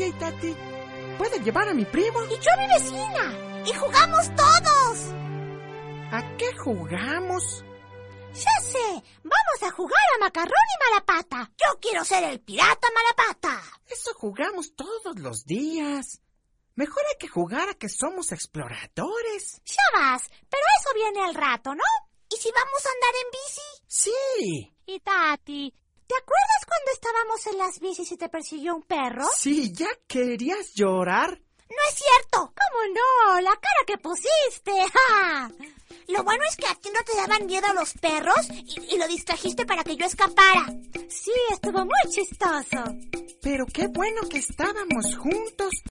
Tati. ¿Puede llevar a mi primo? Y yo a mi vecina. Y jugamos todos. ¿A qué jugamos? Ya sé, vamos a jugar a Macarrón y Malapata. Yo quiero ser el pirata Malapata. Eso jugamos todos los días. Mejor hay que jugar a que somos exploradores. Ya vas, pero eso viene al rato, ¿no? ¿Y si vamos a andar en bici? Sí. Y Tati, ¿te acuerdas cuando estábamos en las bicis y te persiguió un perro? Sí, ¿ya querías llorar? No es cierto. ¿Cómo no? La cara que pusiste. ¡Ja! Lo bueno es que a ti no te daban miedo los perros y lo distrajiste para que yo escapara. Sí, estuvo muy chistoso. Pero qué bueno que estábamos juntos.